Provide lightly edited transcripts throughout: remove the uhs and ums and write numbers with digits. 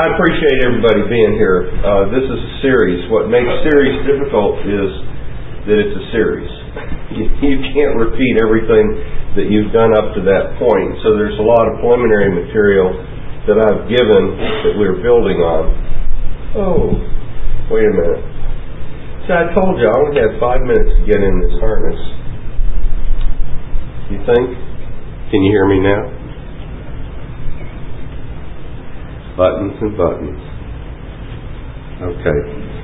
I appreciate everybody being here. This is a series. What makes series difficult is that it's a series. You can't repeat everything that you've done up to that point. So there's a lot of preliminary material that I've given that we're building on. Oh, wait a minute. See, I told you I only had 5 minutes to get in this harness. You think? Can you hear me now? Buttons and buttons. Okay.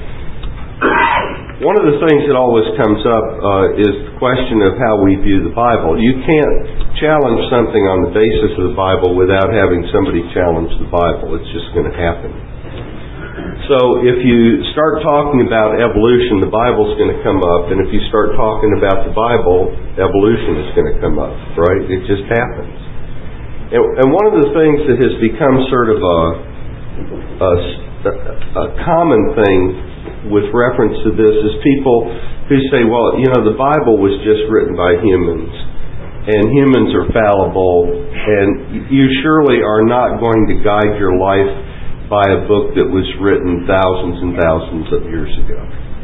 One of the things that always comes up is the question of how we view the Bible. You can't challenge something on the basis of the Bible without having somebody challenge the Bible. It's just going to happen. So if you start talking about evolution, the Bible's going to come up, and if you start talking about the Bible, evolution is going to come up, right? It just happens. And one of the things that has become sort of a common thing with reference to this is people who say, well, you know, the Bible was just written by humans, and humans are fallible, and you surely are not going to guide your life by a book that was written thousands and thousands of years ago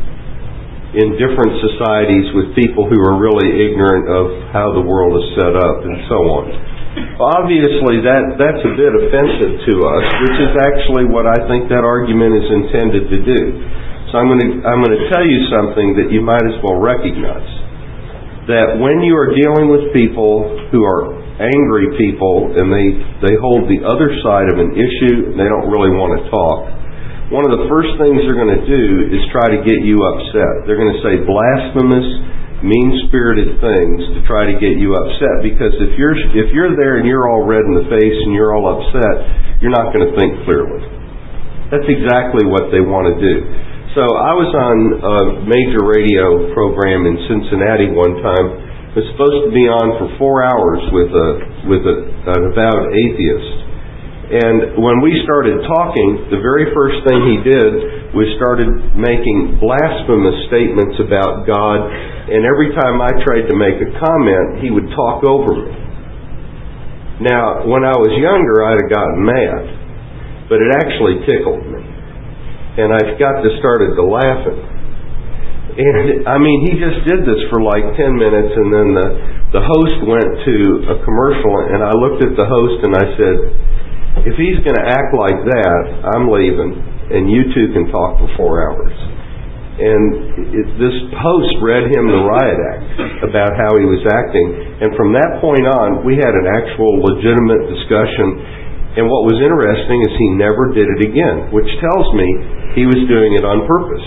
in different societies with people who are really ignorant of how the world is set up and so on. Obviously, that's a bit offensive to us, which is actually what I think that argument is intended to do. So I'm going to tell you something that you might as well recognize. That when you are dealing with people who are angry people and they hold the other side of an issue and they don't really want to talk, one of the first things they're going to do is try to get you upset. They're going to say blasphemous, mean-spirited things to try to get you upset, because if you're there and you're all red in the face and you're all upset, you're not going to think clearly. That's exactly what they want to do. So I was on a major radio program in Cincinnati one time. It was supposed to be on for 4 hours with an avowed atheist. And when we started talking, the very first thing he did was started making blasphemous statements about God, and every time I tried to make a comment, he would talk over me. Now, when I was younger, I'd have gotten mad, but it actually tickled me. And I started to laughing. And, I mean, he just did this for like 10 minutes, and then the host went to a commercial, and I looked at the host and I said, if he's going to act like that, I'm leaving, and you two can talk for 4 hours. And this host read him the riot act about how he was acting. And from that point on, we had an actual legitimate discussion. And what was interesting is he never did it again, which tells me he was doing it on purpose.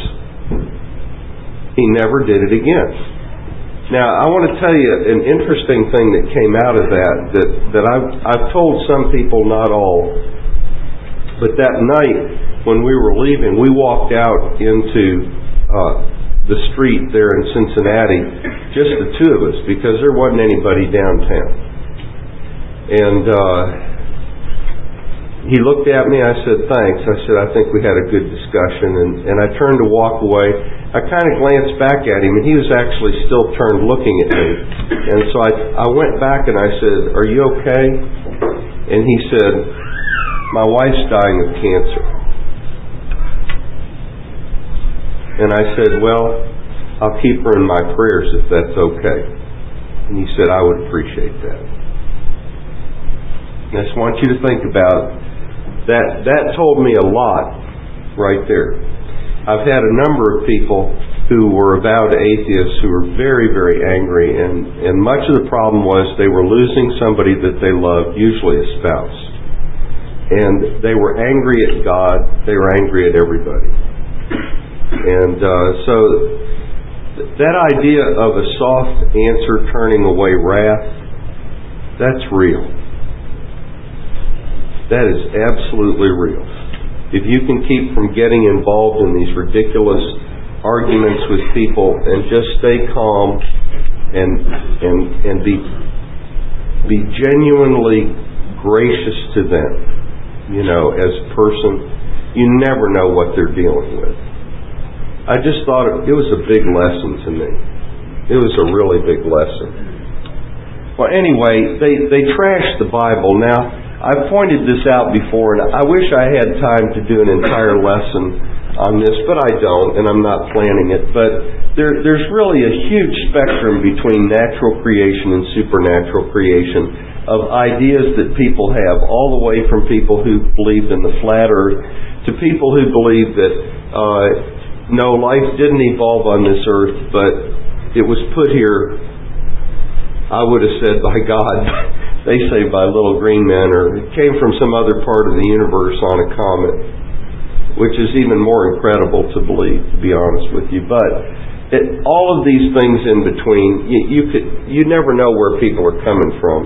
He never did it again. Now, I want to tell you an interesting thing that came out of that I've told some people, not all. But that night when we were leaving, we walked out into the street there in Cincinnati, just the two of us, because there wasn't anybody downtown. And he looked at me, I said, thanks. I said, I think we had a good discussion. And I turned to walk away. I kind of glanced back at him, and he was actually still turned looking at me. And so I went back and I said, are you okay? And he said, my wife's dying of cancer. And I said, well, I'll keep her in my prayers if that's okay. And he said, I would appreciate that. And I just want you to think about that. That told me a lot right there. I've had a number of people who were avowed atheists who were very, very angry, and much of the problem was they were losing somebody that they loved, usually a spouse. And they were angry at God, they were angry at everybody. And so that idea of a soft answer turning away wrath, that's real. That is absolutely real. If you can keep from getting involved in these ridiculous arguments with people and just stay calm and be genuinely gracious to them, you know, as a person, you never know what they're dealing with. I just thought it was a big lesson to me. It was a really big lesson. Well, anyway, they trashed the Bible. Now, I've pointed this out before, and I wish I had time to do an entire lesson on this, but I don't, and I'm not planning it. But there's really a huge spectrum between natural creation and supernatural creation of ideas that people have, all the way from people who believed in the flat earth to people who believe that no, life didn't evolve on this earth, but it was put here, I would have said, by God. They say by little green men, or it came from some other part of the universe on a comet, which is even more incredible to believe, to be honest with you. But all of these things in between, you never know where people are coming from.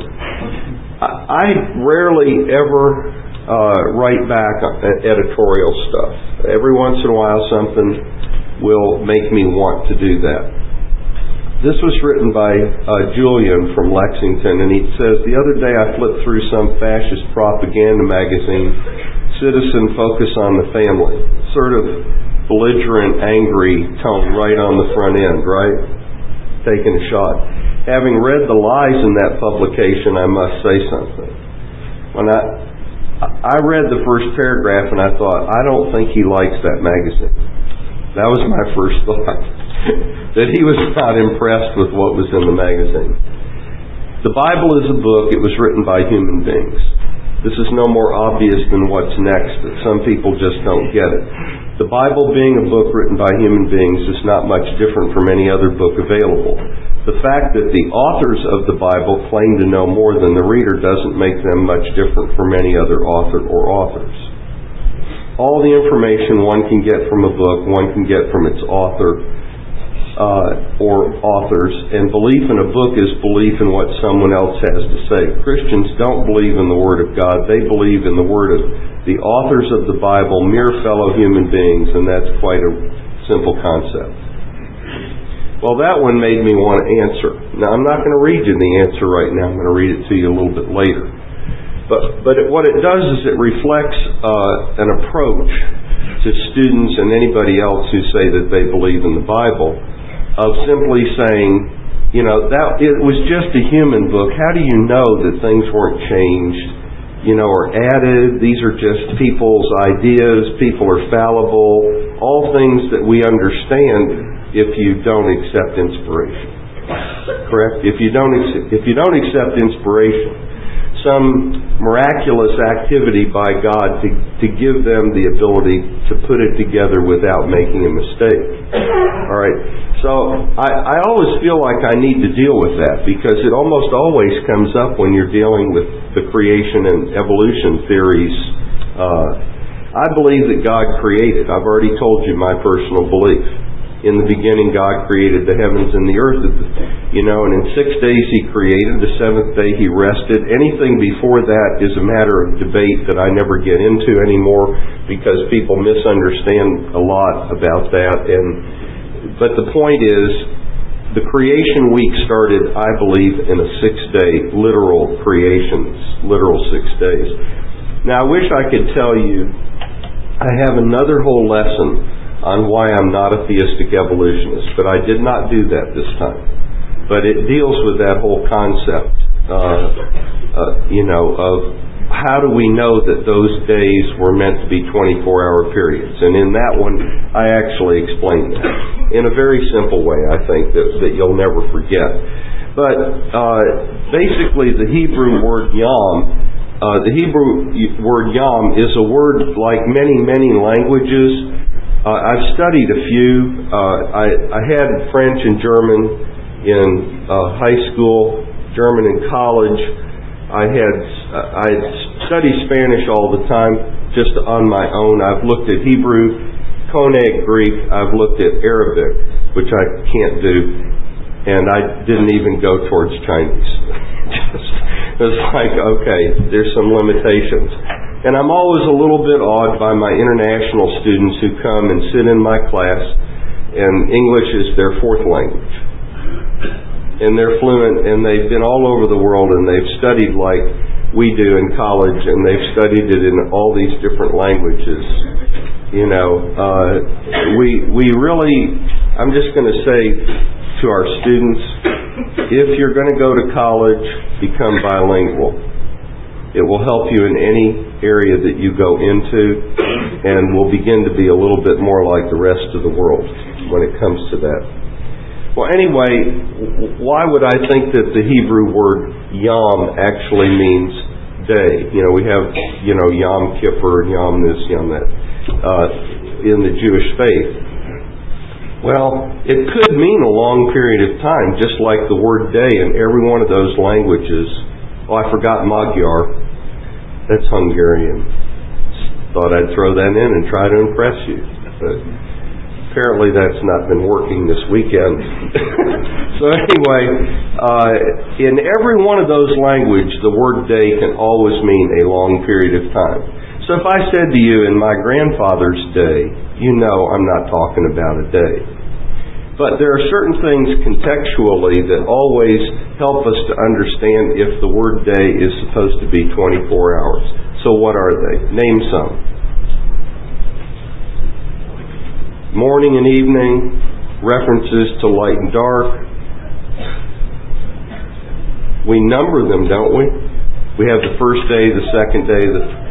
I rarely ever write back editorial stuff. Every once in a while something will make me want to do that. This was written by Julian from Lexington, and he says, "The other day I flipped through some fascist propaganda magazine, Citizen Focus on the Family." Sort of belligerent, angry tone right on the front end, right? Taking a shot. Having read the lies in that publication, I must say something. When I read the first paragraph and I thought, I don't think he likes that magazine. That was my first thought. That he was not impressed with what was in the magazine. The Bible is a book. It was written by human beings. This is no more obvious than what's next, that some people just don't get it. The Bible, being a book written by human beings, is not much different from any other book available. The fact that the authors of the Bible claim to know more than the reader doesn't make them much different from any other author or authors. All the information one can get from a book, one can get from its author or authors, and belief in a book is belief in what someone else has to say. Christians don't believe in the Word of God. They believe in the Word of the authors of the Bible, mere fellow human beings, and that's quite a simple concept. Well, that one made me want to answer. Now, I'm not going to read you the answer right now. I'm going to read it to you a little bit later. But what it does is it reflects an approach to students and anybody else who say that they believe in the Bible, of simply saying, you know, that it was just a human book. How do you know that things weren't changed, or added? These are just people's ideas. People are fallible. All things that we understand if you don't accept inspiration. Correct? If you don't accept inspiration, some miraculous activity by God to give them the ability to put it together without making a mistake. All right. So I always feel like I need to deal with that, because it almost always comes up when you're dealing with the creation and evolution theories. I believe that God created. I've already told you my personal belief. In the beginning, God created the heavens and the earth, and in 6 days He created. The seventh day He rested. Anything before that is a matter of debate that I never get into anymore, because people misunderstand a lot about that. But the point is, the creation week started, I believe, in a 6-day literal creation, literal 6 days. Now, I wish I could tell you I have another whole lesson on why I'm not a theistic evolutionist, but I did not do that this time. But it deals with that whole concept, of how do we know that those days were meant to be 24-hour periods. And in that one, I actually explained that in a very simple way, I think, that you'll never forget. But basically, the Hebrew word yom, is a word like many, many languages. I've studied a few. I had French and German in high school, German in college. I studied Spanish all the time, just on my own. I've looked at Hebrew, Koine Greek. I've looked at Arabic, which I can't do, and I didn't even go towards Chinese. It was like, okay, there's some limitations. And I'm always a little bit awed by my international students who come and sit in my class, and English is their fourth language. And they're fluent, and they've been all over the world, and they've studied like we do in college, and they've studied it in all these different languages. We really, I'm just going to say to our students, if you're going to go to college, become bilingual. It will help you in any area that you go into, and will begin to be a little bit more like the rest of the world when it comes to that. Well, anyway, why would I think that the Hebrew word Yom actually means day? We have, Yom Kippur, Yom this, Yom that, in the Jewish faith. Well, it could mean a long period of time, just like the word day in every one of those languages. Oh, I forgot Magyar. That's Hungarian. Thought I'd throw that in and try to impress you. But apparently that's not been working this weekend. So anyway, in every one of those languages, the word day can always mean a long period of time. So if I said to you, in my grandfather's day, I'm not talking about a day. But there are certain things contextually that always help us to understand if the word day is supposed to be 24 hours. So what are they? Name some. Morning and evening, references to light and dark. We number them, don't we? We have the first day, the second day.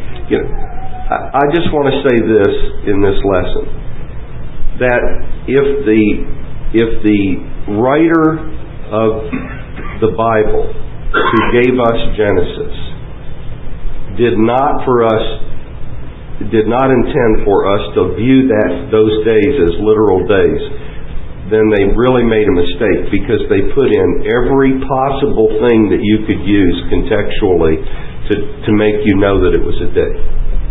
I just want to say this in this lesson, that if the writer of the Bible, who gave us Genesis, did not intend for us to view those days as literal days, then they really made a mistake, because they put in every possible thing that you could use contextually to make you know that it was a day.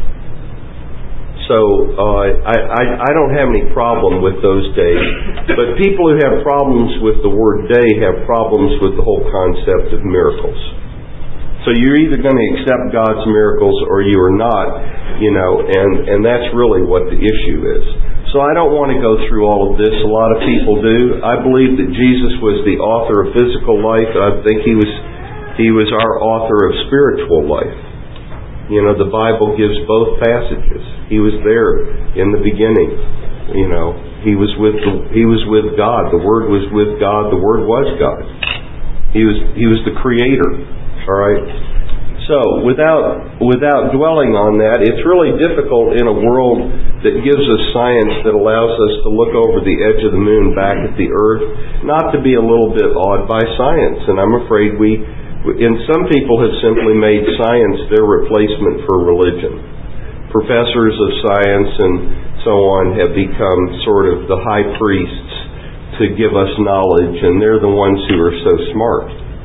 So I don't have any problem with those days, but people who have problems with the word day have problems with the whole concept of miracles. So you're either going to accept God's miracles or you are not, and that's really what the issue is. So I don't want to go through all of this. A lot of people do. I believe that Jesus was the author of physical life. I think He was our author of spiritual life. The Bible gives both passages. He was there in the beginning. He was with God. The Word was with God. The Word was God. He was the Creator. All right. So without dwelling on that, it's really difficult in a world that gives us science that allows us to look over the edge of the moon back at the Earth, not to be a little bit awed by science. And I'm afraid some people have simply made science their replacement for religion. Professors of science and so on have become sort of the high priests to give us knowledge, and they're the ones who are so smart.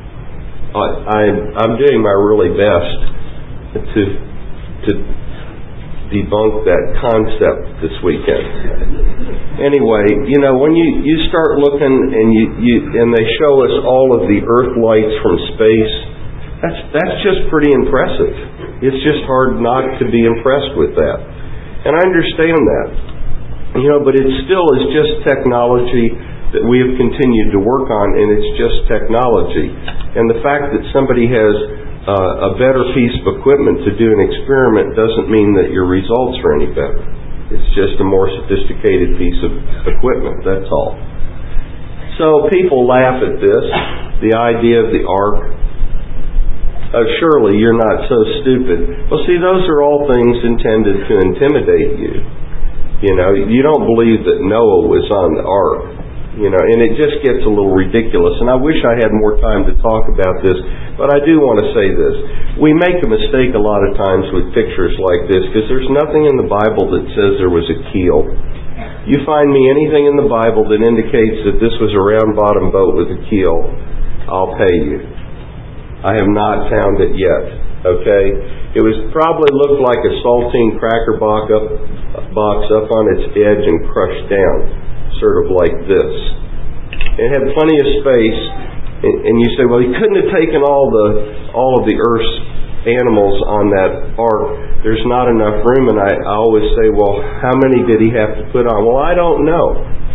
I'm doing my really best to debunk that concept this weekend. Anyway, when you start looking and they show us all of the Earth lights from space, that's just pretty impressive. It's just hard not to be impressed with that. And I understand that. But it still is just technology that we have continued to work on, and it's just technology. And the fact that somebody has a better piece of equipment to do an experiment doesn't mean that your results are any better. It's just a more sophisticated piece of equipment, that's all. So people laugh at this, the idea of the ark. Surely you're not so stupid. Well, see, those are all things intended to intimidate you. You don't believe that Noah was on the ark. And it just gets a little ridiculous. And I wish I had more time to talk about this, but I do want to say this. We make a mistake a lot of times with pictures like this, because there's nothing in the Bible that says there was a keel. You find me anything in the Bible that indicates that this was a round-bottom boat with a keel, I'll pay you. I have not found it yet. Okay? It was probably looked like a saltine cracker box up on its edge and crushed down. Sort of like this. It had plenty of space, and you say, well, he couldn't have taken all of the Earth's animals on that ark. There's not enough room, and I always say, well, how many did he have to put on? Well, I don't know.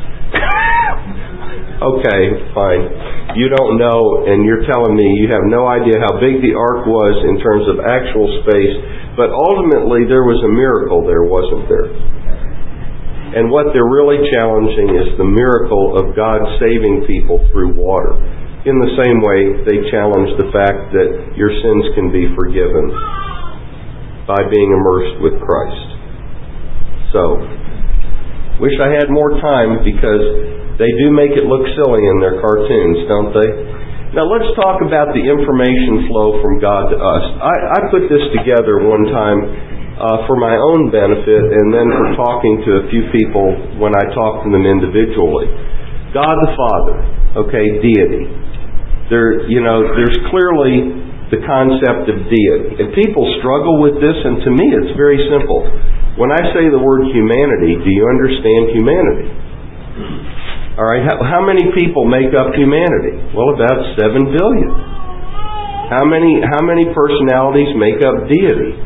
Okay, fine. You don't know, and you're telling me you have no idea how big the ark was in terms of actual space, but ultimately there was a miracle there, wasn't there? And what they're really challenging is the miracle of God saving people through water. in the same way they challenge the fact that your sins can be forgiven by being immersed with Christ. So, wish I had more time because they do make it look silly in their cartoons, don't they? Now let's talk about the information flow from God to us. I put this together one time for my own benefit and then for talking to a few people when I talk to them individually. God the Father, okay, deity. There's clearly the concept of deity. And people struggle with this, and to me it's very simple. When I say the word humanity, do you understand humanity? All right, how many people make up humanity? Well, about 7 billion. How many personalities make up deity?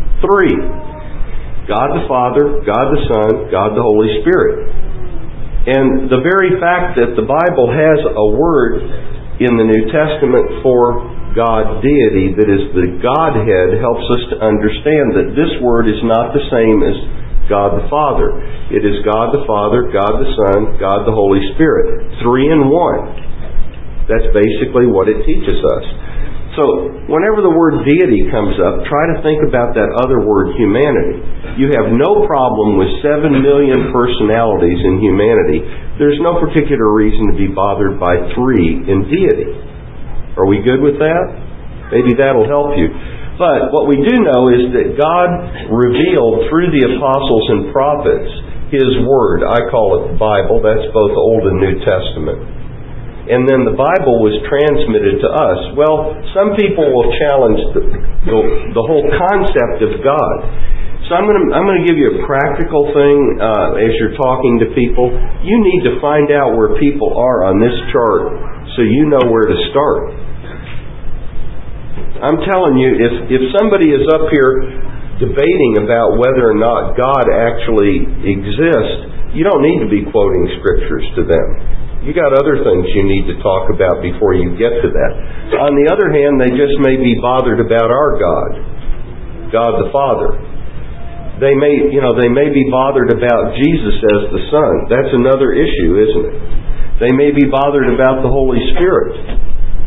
3. God the Father, God the Son, God the Holy Spirit. And the very fact that the Bible has a word in the New Testament for God deity that is the Godhead helps us to understand that this word is not the same as God the Father. It is God the Father, God the Son, God the Holy Spirit. 3 in 1. That's basically what it teaches us. So, whenever the word deity comes up, try to think about that other word, humanity. You have no problem with 7 million personalities in humanity. There's no particular reason to be bothered by 3 in deity. Are we good with that? Maybe that'll help you. But what we do know is that God revealed through the apostles and prophets His Word. I call it the Bible. That's both Old and New Testament. And then the Bible was transmitted to us. Well, some people will challenge the whole concept of God. So I'm going to give you a practical thing as you're talking to people. You need to find out where people are on this chart so you know where to start. I'm telling you, if somebody is up here debating about whether or not God actually exists, you don't need to be quoting scriptures to them. You got other things you need to talk about before you get to that. On the other hand, they just may be bothered about our God, God the Father. They may be bothered about Jesus as the Son. That's another issue, isn't it? They may be bothered about the Holy Spirit.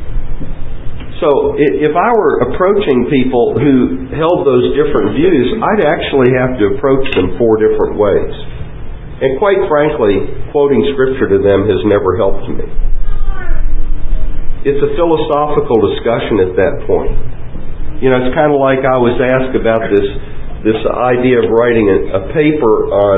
So if I were approaching people who held those different views, I'd actually have to approach them 4 different ways. And quite frankly, quoting Scripture to them has never helped me. It's a philosophical discussion at that point. It's kind of like I was asked about this idea of writing a paper on,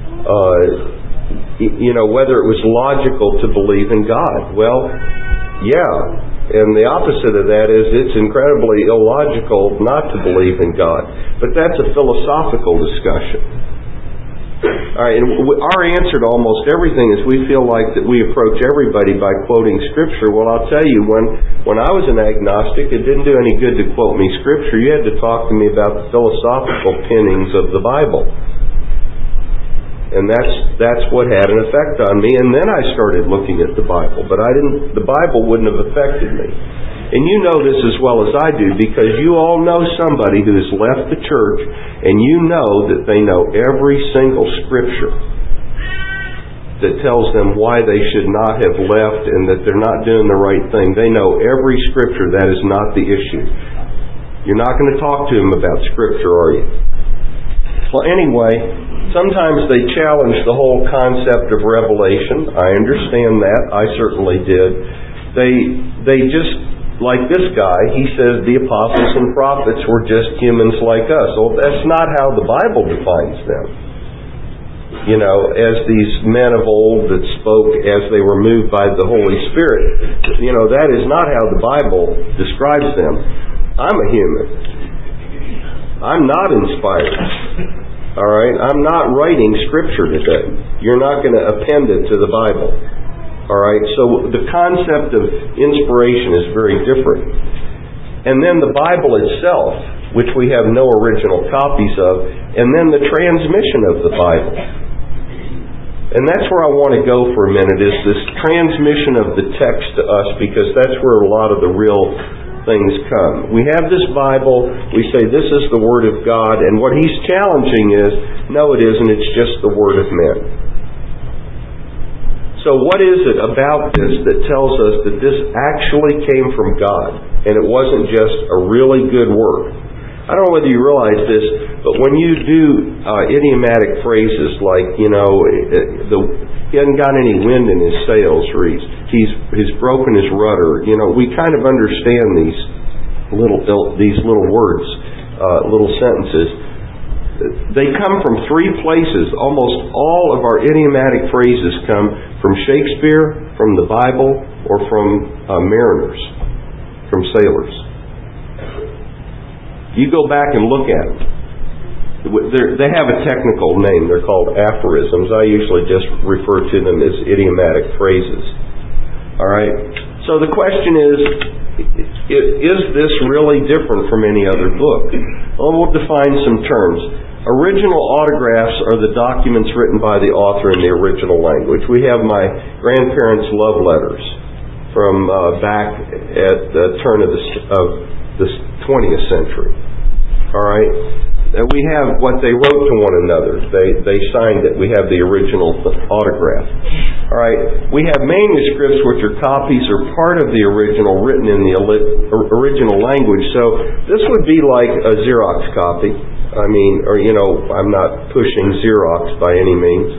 whether it was logical to believe in God. Well, yeah. And the opposite of that is it's incredibly illogical not to believe in God. But that's a philosophical discussion. All right, and our answer to almost everything is we feel like that we approach everybody by quoting Scripture. Well, I'll tell you, when I was an agnostic, it didn't do any good to quote me Scripture. You had to talk to me about the philosophical pinnings of the Bible. And that's what had an effect on me. And then I started looking at the Bible. But the Bible wouldn't have affected me. And you know this as well as I do because you all know somebody who has left the church and you know that they know every single scripture that tells them why they should not have left and that they're not doing the right thing. They know every scripture. That is not the issue. You're not going to talk to them about scripture, are you? Well, anyway, sometimes they challenge the whole concept of revelation. I understand that. I certainly did. They just, like this guy, he says the apostles and prophets were just humans like us. Well, that's not how the Bible defines them. As these men of old that spoke as they were moved by the Holy Spirit. That is not how the Bible describes them. I'm a human. I'm not inspired. All right? I'm not writing Scripture today. You're not going to append it to the Bible. All right? So the concept of inspiration is very different. And then the Bible itself, which we have no original copies of, and then the transmission of the Bible. And that's where I want to go for a minute, is this transmission of the text to us, because that's where a lot of the real things come. We have this Bible, we say this is the Word of God, and what he's challenging is, no it isn't, it's just the Word of men. So So what is it about this that tells us that this actually came from God and it wasn't just a really good work? I don't know whether you realize this, but when you do idiomatic phrases like, he hasn't got any wind in his sails, or he's broken his rudder, we kind of understand these little words, little sentences. They come from three places. Almost all of our idiomatic phrases come from Shakespeare, from the Bible, or from mariners, from sailors. You go back and look at them. They have a technical name. They're called aphorisms. I usually just refer to them as idiomatic phrases. All right? So the question is this really different from any other book? Well, we'll define some terms. Original autographs are the documents written by the author in the original language. We have my grandparents' love letters from back at the turn of the 20th century. All right? We have what they wrote to one another. They signed it. We have the original autograph. All right? We have manuscripts, which are copies or part of the original written in the original language. So this would be like a Xerox copy. I'm not pushing Xerox by any means.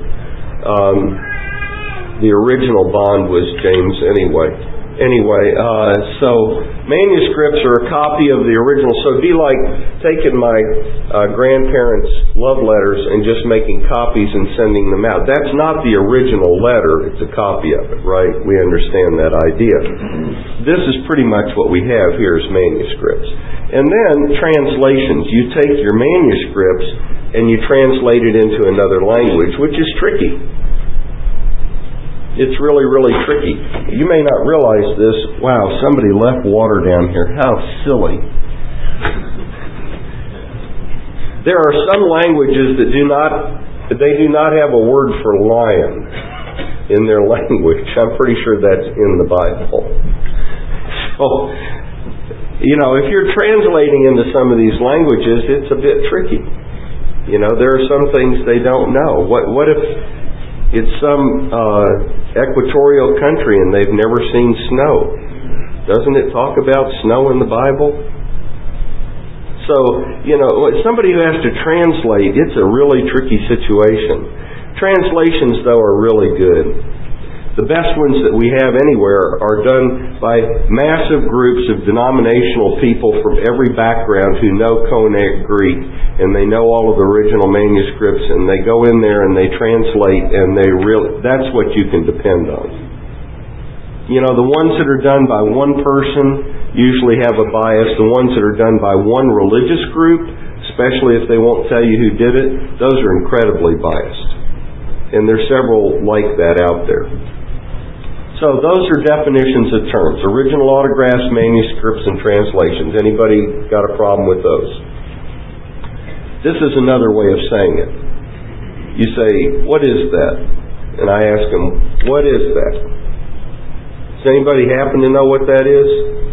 The original bond was James anyway. So manuscripts are a copy of the original. So it'd be like taking my grandparents' love letters and just making copies and sending them out. That's not the original letter. It's a copy of it, right? We understand that idea. This is pretty much what we have here as manuscripts. And then translations. You take your manuscripts and you translate it into another language, which is tricky. It's really, really tricky. You may not realize this. Wow, somebody left water down here. How silly. There are some languages that do not have a word for lion in their language. I'm pretty sure that's in the Bible. So, if you're translating into some of these languages, it's a bit tricky. There are some things they don't know. What if it's some equatorial country and they've never seen snow? Doesn't it talk about snow in the Bible? So, somebody who has to translate, it's a really tricky situation. Translations, though, are really good. The best ones that we have anywhere are done by massive groups of denominational people from every background who know Koine Greek, and they know all of the original manuscripts, and they go in there and they translate, and that's what you can depend on. The ones that are done by one person usually have a bias. The ones that are done by one religious group, especially if they won't tell you who did it, those are incredibly biased. And there's several like that out there. So those are definitions of terms. Original autographs, manuscripts, and translations. Anybody got a problem with those? This is another way of saying it. You say, what is that? And I ask them, what is that? Does anybody happen to know what that is?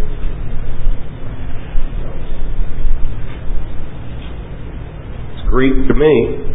It's Greek to me.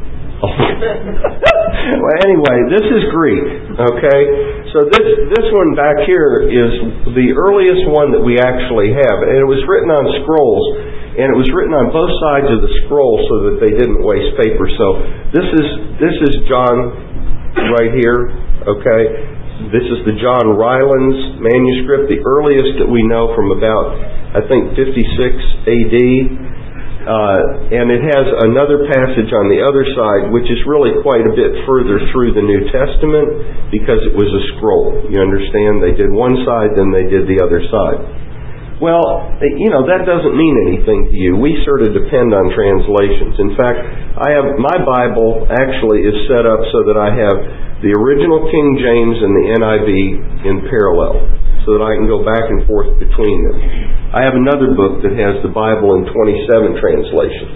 Well, anyway, this is Greek, okay? So this one back here is the earliest one that we actually have, and it was written on scrolls, and it was written on both sides of the scroll so that they didn't waste paper. So this is John right here, okay? This is the John Rylands manuscript, the earliest that we know from about, I think, 56 AD. And it has another passage on the other side, which is really quite a bit further through the New Testament, because it was a scroll. You understand? They did one side, then they did the other side. Well, that doesn't mean anything to you. We sort of depend on translations. In fact, my Bible actually is set up so that I have the original King James and the NIV in parallel, so that I can go back and forth between them. I have another book that has the Bible in 27 translations.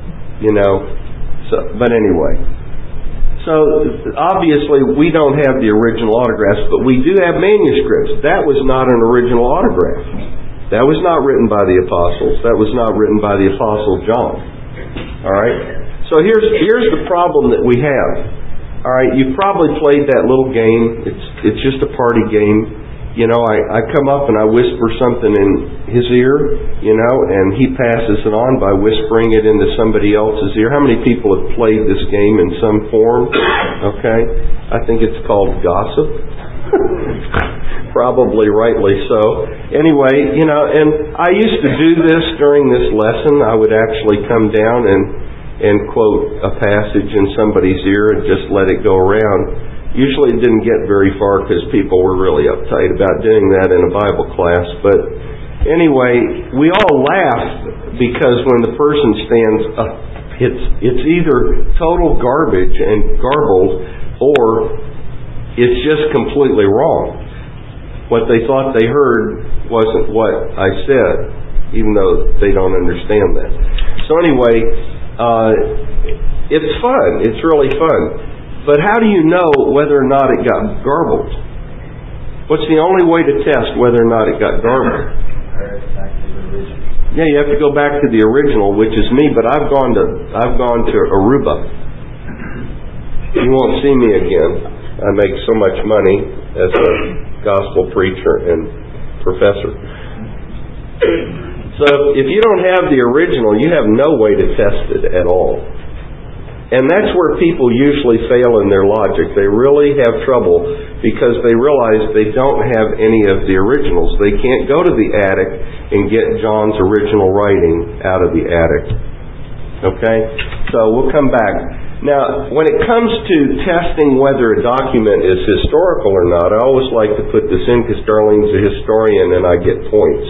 But anyway. So, obviously, we don't have the original autographs, but we do have manuscripts. That was not an original autograph. That was not written by the apostles. That was not written by the Apostle John. All right? So here's the problem that we have. All right, you've probably played that little game. It's just a party game. You know, I come up and I whisper something in his ear, you know, and he passes it on by whispering it into somebody else's ear. How many people have played this game in some form? Okay, I think it's called gossip. Probably rightly so. Anyway, you know, and I used to do this during this lesson. I would actually come down and quote a passage in somebody's ear and just let it go around. Usually it didn't get very far because people were really uptight about doing that in a Bible class. But anyway, we all laugh because when the person stands up, it's either total garbage and garbled, or it's just completely wrong. What they thought they heard wasn't what I said, even though they don't understand that. So anyway, it's fun. It's really fun. But how do you know whether or not it got garbled? What's the only way to test whether or not it got garbled? Yeah, you have to go back to the original, which is me, but I've gone to Aruba. You won't see me again. I make so much money as a gospel preacher and professor. So if you don't have the original, you have no way to test it at all. And that's where people usually fail in their logic. They really have trouble because they realize they don't have any of the originals. They can't go to the attic and get John's original writing out of the attic. Okay? So we'll come back. Now, when it comes to testing whether a document is historical or not, I always like to put this in because Darlene's a historian and I get points.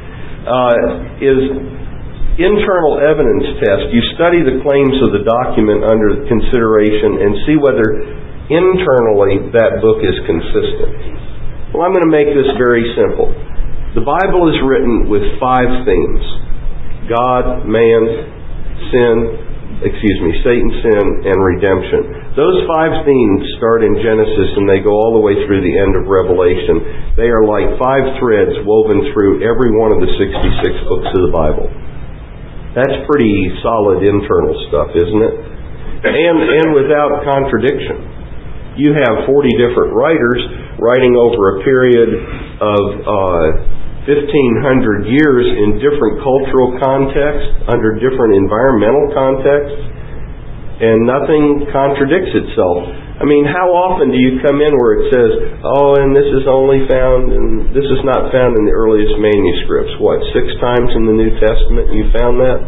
Internal evidence test. You study the claims of the document under consideration and see whether internally that book is consistent. Well, I'm going to make this very simple. The Bible is written with 5 themes: God, man, Satan, sin, and redemption. Those 5 themes start in Genesis and they go all the way through the end of Revelation. They are like 5 threads woven through every one of the 66 books of the Bible. That's pretty solid internal stuff, isn't it? And without contradiction. You have 40 different writers writing over a period of 1,500 years in different cultural contexts, under different environmental contexts, and nothing contradicts itself. I mean, how often do you come in where it says, oh, and this is not found in the earliest manuscripts? What, 6 times in the New Testament you found that?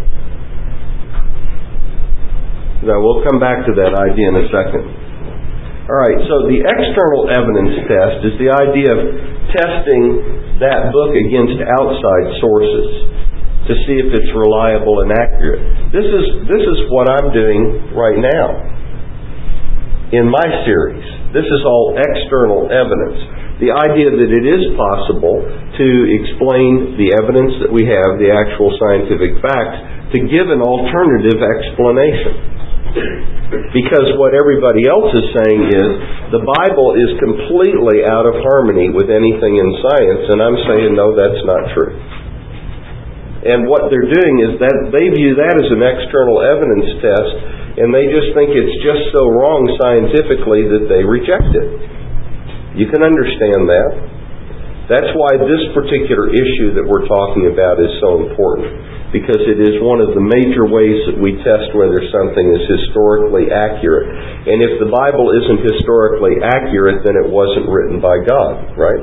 Now, we'll come back to that idea in a second. All right, so the external evidence test is the idea of testing that book against outside sources to see if it's reliable and accurate. This is what I'm doing right now in my series. This is all external evidence. The idea that it is possible to explain the evidence that we have, the actual scientific facts, to give an alternative explanation. Because what everybody else is saying is the Bible is completely out of harmony with anything in science, and I'm saying no, that's not true. And what they're doing is that they view that as an external evidence test, and they just think it's just so wrong scientifically that they reject it. You can understand that. That's why this particular issue that we're talking about is so important, because it is one of the major ways that we test whether something is historically accurate. And if the Bible isn't historically accurate, then it wasn't written by God, right?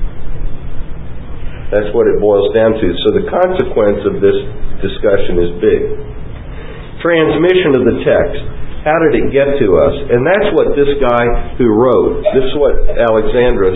That's what it boils down to. So the consequence of this discussion is big. Transmission of the text. How did it get to us? And that's what this guy who wrote, this is what Alexandros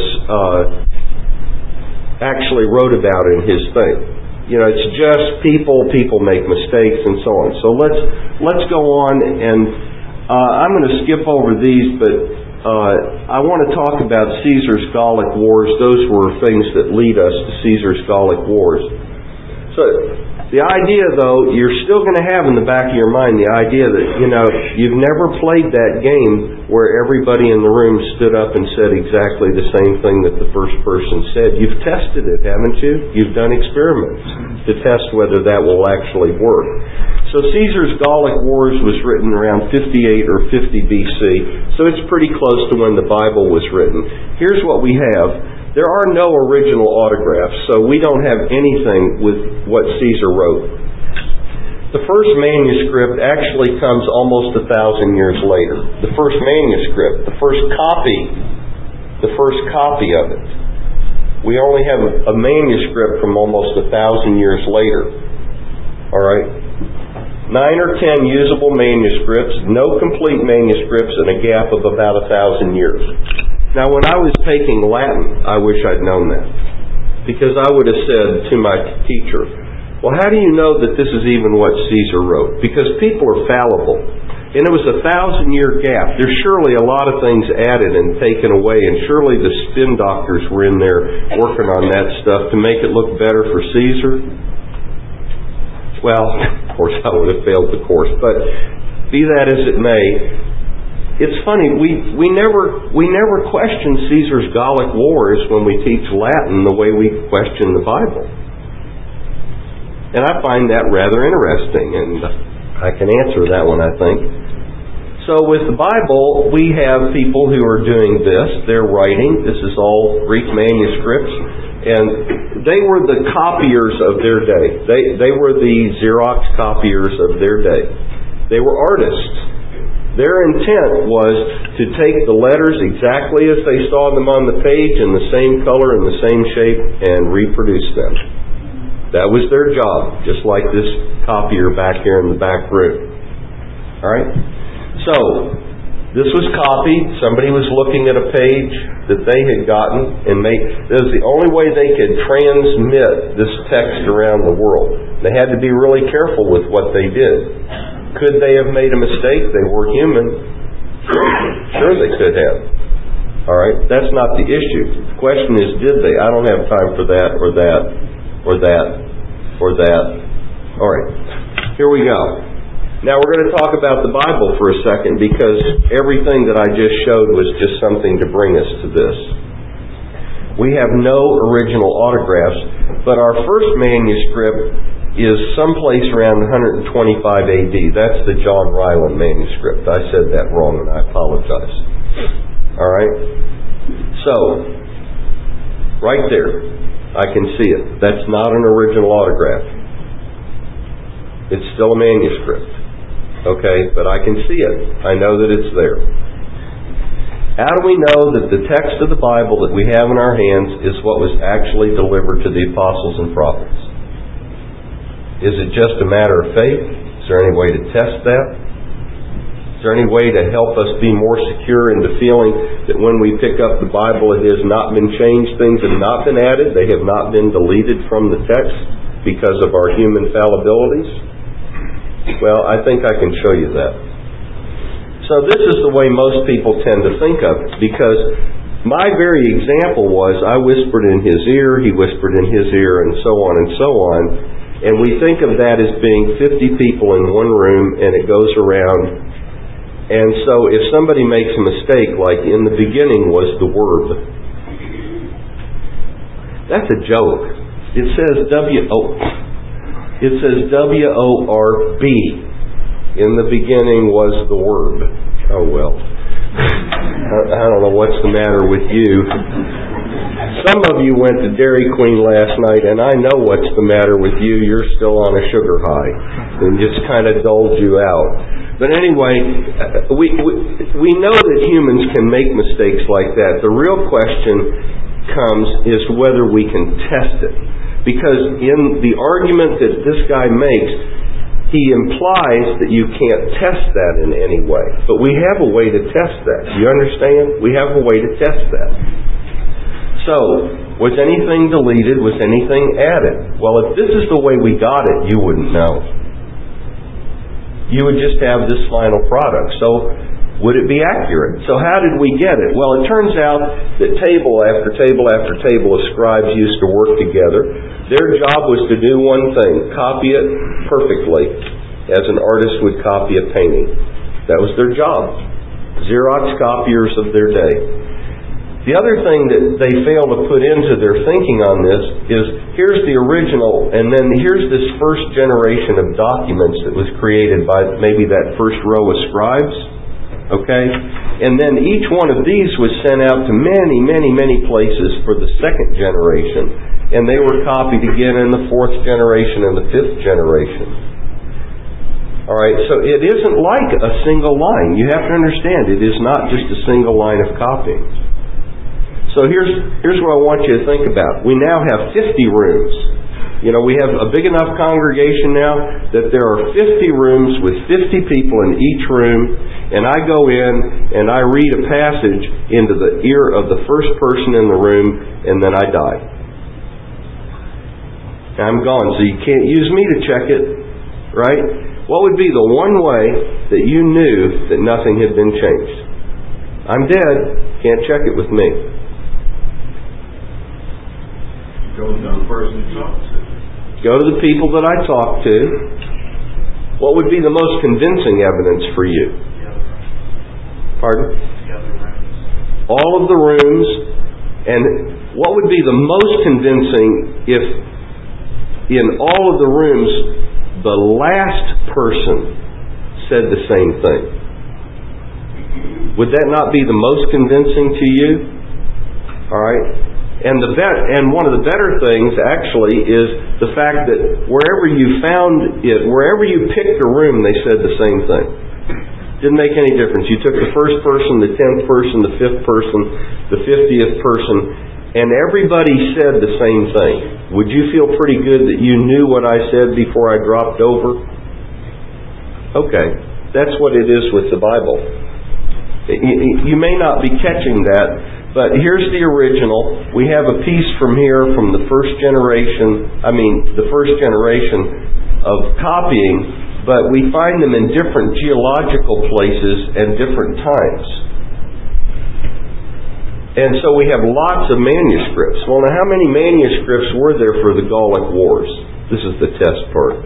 actually wrote about in his thing. You know, it's just people make mistakes and so on. So let's go on, and I'm going to skip over these, but I want to talk about Caesar's Gallic Wars. Those were things that lead us to Caesar's Gallic Wars. So The idea, though, you're still going to have in the back of your mind the idea that, you've never played that game where everybody in the room stood up and said exactly the same thing that the first person said. You've tested it, haven't you? You've done experiments to test whether that will actually work. So Caesar's Gallic Wars was written around 58 or 50 BC, so it's pretty close to when the Bible was written. Here's what we have. There are no original autographs, so we don't have anything with what Caesar wrote. The first manuscript actually comes almost 1,000 years later. The first manuscript, the first copy of it. We only have a manuscript from almost 1,000 years later. All right? 9 or 10 usable manuscripts, no complete manuscripts, and a gap of about 1,000 years. Now, when I was taking Latin, I wish I'd known that. Because I would have said to my teacher, well, how do you know that this is even what Caesar wrote? Because people are fallible. And it was 1,000-year gap. There's surely a lot of things added and taken away, and surely the spin doctors were in there working on that stuff to make it look better for Caesar. Well, of course, I would have failed the course. But be that as it may, it's funny, we never question Caesar's Gallic Wars when we teach Latin the way we question the Bible. And I find that rather interesting, and I can answer that one, I think. So with the Bible, we have people who are doing this. They're writing. This is all Greek manuscripts. And they were the copiers of their day. They were the Xerox copiers of their day. They were artists. Their intent was to take the letters exactly as they saw them on the page in the same color and the same shape and reproduce them. That was their job, just like this copier back here in the back room. All right? So, this was copied. Somebody was looking at a page that they had gotten, and it was the only way they could transmit this text around the world. They had to be really careful with what they did. Could they have made a mistake? They were human. Sure they could have. All right? That's not the issue. The question is, did they? I don't have time for that or that or that or that. All right. Here we go. Now we're going to talk about the Bible for a second, because everything that I just showed was just something to bring us to this. We have no original autographs, but our first manuscript is someplace around 125 AD. That's the John Ryland manuscript. I said that wrong, and I apologize. All right? So, right there, I can see it. That's not an original autograph. It's still a manuscript. Okay? But I can see it. I know that it's there. How do we know that the text of the Bible that we have in our hands is what was actually delivered to the apostles and prophets? Is it just a matter of faith? Is there any way to test that? Is there any way to help us be more secure in the feeling that when we pick up the Bible it has not been changed, things have not been added, they have not been deleted from the text because of our human fallibilities? Well, I think I can show you that. So this is the way most people tend to think of it, because my very example was I whispered in his ear, he whispered in his ear, and so on and so on. And we think of that as being 50 people in one room, and it goes around. And so if somebody makes a mistake, like in the beginning was the Word, that's a joke. It says W-O-R-B. In the beginning was the Word. Oh, well. I don't know what's the matter with you. Some of you went to Dairy Queen last night, and I know what's the matter with you. You're still on a sugar high. And just kind of doled you out. But anyway, we know that humans can make mistakes like that. The real question comes is whether we can test it. Because in the argument that this guy makes, he implies that you can't test that in any way. But we have a way to test that. Do you understand? We have a way to test that. So, was anything deleted? Was anything added? Well, if this is the way we got it, you wouldn't know. You would just have this final product. So, would it be accurate? So how did we get it? Well, it turns out that table after table after table of scribes used to work together. Their job was to do one thing, copy it perfectly, as an artist would copy a painting. That was their job. Xerox copiers of their day. The other thing that they fail to put into their thinking on this is, here's the original, and then here's this first generation of documents that was created by maybe that first row of scribes. Okay? And then each one of these was sent out to many, many, many places for the second generation. And they were copied again in the fourth generation and the fifth generation. Alright, so it isn't like a single line. You have to understand, it is not just a single line of copying. So here's what I want you to think about. We now have 50 rooms. We have a big enough congregation now that there are 50 rooms with 50 people in each room, and I go in and I read a passage into the ear of the first person in the room, and then I die. I'm gone, so you can't use me to check it, right? What would be the one way that you knew that nothing had been changed? I'm dead, can't check it with me. Go to the person you talk to. Go to the people that I talk to. What would be the most convincing evidence for you? Pardon? All of the rooms. And what would be the most convincing if in all of the rooms the last person said the same thing? Would that not be the most convincing to you? All right. And one of the better things, actually, is the fact that wherever you found it, wherever you picked a room, they said the same thing. Didn't make any difference. You took the first person, the 10th person, the 5th person, the 50th person, and everybody said the same thing. Would you feel pretty good that you knew what I said before I dropped over? Okay. That's what it is with the Bible. You may not be catching that, but here's the original. We have a piece from here from the first generation of copying, but we find them in different geological places and different times. And so we have lots of manuscripts. Well, now how many manuscripts were there for the Gallic Wars? This is the test part.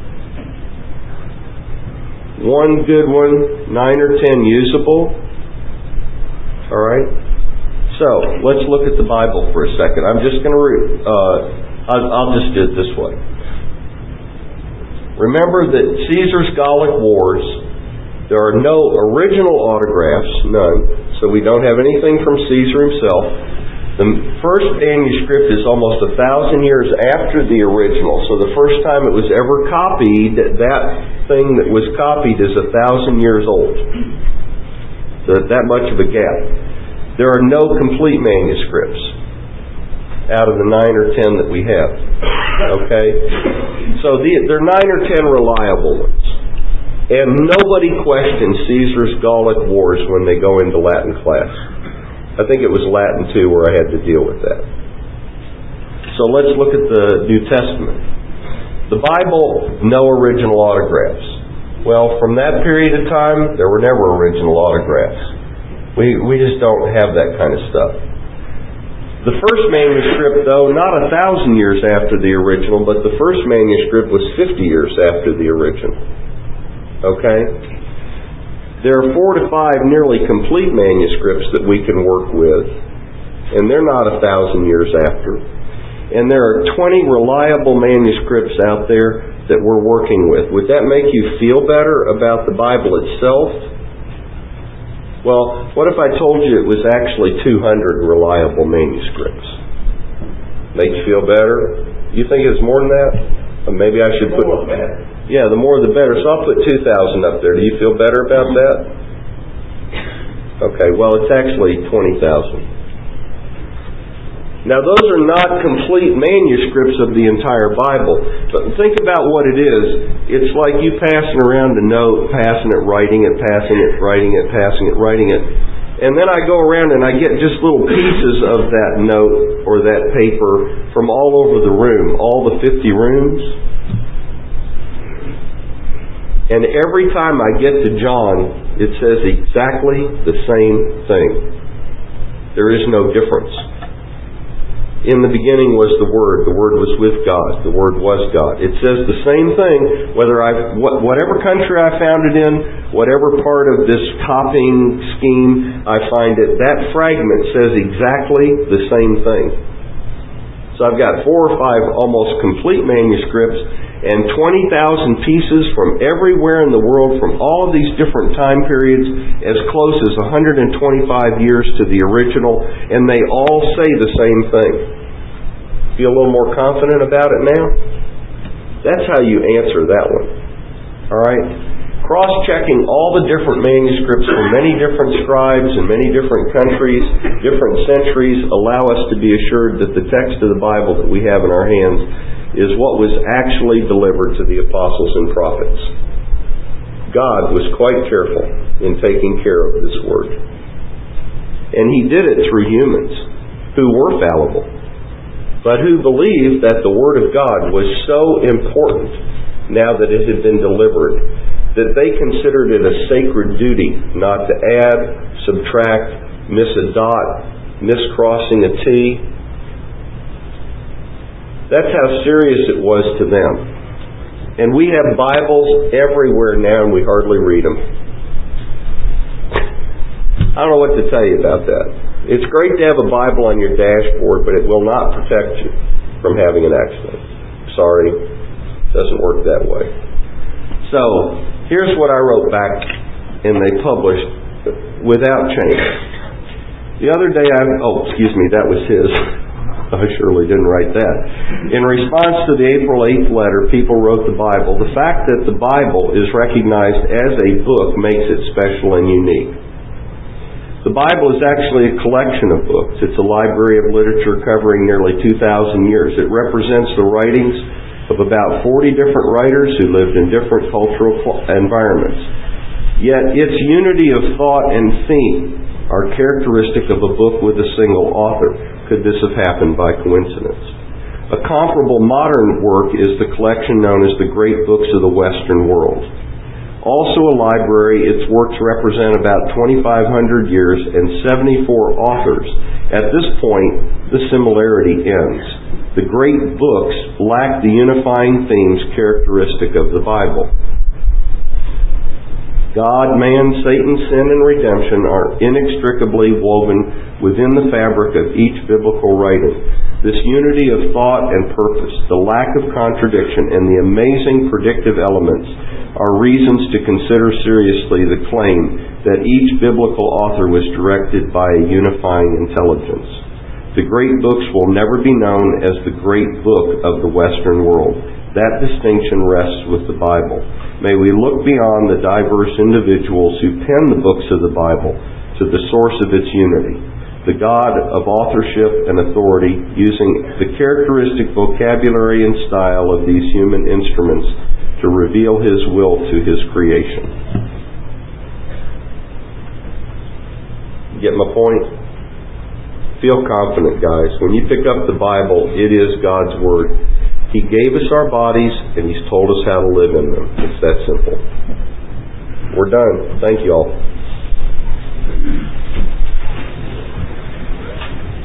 One good one, 9 or 10 usable. All right. So, let's look at the Bible for a second. I'm just going to I'll just do it this way. Remember that Caesar's Gallic Wars, there are no original autographs, none, so we don't have anything from Caesar himself. The first manuscript is almost 1,000 years after the original, so the first time it was ever copied, that thing that was copied is 1,000 years old. So that much of a gap. There are no complete manuscripts out of the 9 or 10 that we have. Okay? So there are 9 or 10 reliable ones. And nobody questions Caesar's Gallic Wars when they go into Latin class. I think it was Latin too where I had to deal with that. So let's look at the New Testament. The Bible, no original autographs. Well, from that period of time, there were never original autographs. We just don't have that kind of stuff. The first manuscript, though, not 1,000 years after the original, but the first manuscript was 50 years after the original. Okay? There are 4 to 5 nearly complete manuscripts that we can work with, and they're not 1,000 years after. And there are 20 reliable manuscripts out there that we're working with. Would that make you feel better about the Bible itself? Well, what if I told you it was actually 200 reliable manuscripts? Make you feel better? You think it's more than that? Or maybe I should put... More the better. Yeah, the more the better. So I'll put 2,000 up there. Do you feel better about that? Okay, well, it's actually 20,000. Now, those are not complete manuscripts of the entire Bible. But think about what it is. It's like you passing around a note, passing it, writing it, passing it, writing it, passing it, writing it. And then I go around and I get just little pieces of that note or that paper from all over the room, all the 50 rooms. And every time I get to John, it says exactly the same thing. There is no difference. In the beginning was the Word was with God, the Word was God. It says the same thing, whatever country I found it in, whatever part of this copying scheme I find it, that fragment says exactly the same thing. So I've got 4 or 5 almost complete manuscripts and 20,000 pieces from everywhere in the world, from all of these different time periods, as close as 125 years to the original, and they all say the same thing. Feel a little more confident about it now? That's how you answer that one. Alright? Cross-checking all the different manuscripts from many different scribes in many different countries, different centuries, allow us to be assured that the text of the Bible that we have in our hands is what was actually delivered to the apostles and prophets. God was quite careful in taking care of this Word. And He did it through humans who were fallible, but who believed that the Word of God was so important now that it had been delivered, that they considered it a sacred duty not to add, subtract, miss a dot, miscrossing a T. That's how serious it was to them. And we have Bibles everywhere now, and we hardly read them. I don't know what to tell you about that. It's great to have a Bible on your dashboard, but it will not protect you from having an accident. Sorry, it doesn't work that way. So, here's what I wrote back, and they published without change. The other day that was his. I surely didn't write that. In response to the April 8th letter, people wrote the Bible. The fact that the Bible is recognized as a book makes it special and unique. The Bible is actually a collection of books. It's a library of literature covering nearly 2,000 years. It represents the writings of about 40 different writers who lived in different cultural environments. Yet its unity of thought and theme are characteristic of a book with a single author. Could this have happened by coincidence? A comparable modern work is the collection known as the Great Books of the Western World. Also a library, its works represent about 2,500 years and 74 authors. At this point, the similarity ends. The great books lack the unifying themes characteristic of the Bible. God, man, Satan, sin, and redemption are inextricably woven within the fabric of each biblical writing. This unity of thought and purpose, the lack of contradiction, and the amazing predictive elements are reasons to consider seriously the claim that each biblical author was directed by a unifying intelligence. The great books will never be known as the great book of the Western world. That distinction rests with the Bible. May we look beyond the diverse individuals who pen the books of the Bible to the source of its unity, the God of authorship and authority, using the characteristic vocabulary and style of these human instruments to reveal His will to His creation. Get my point? Feel confident, guys. When you pick up the Bible, it is God's Word. He gave us our bodies, and He's told us how to live in them. It's that simple. We're done. Thank you all.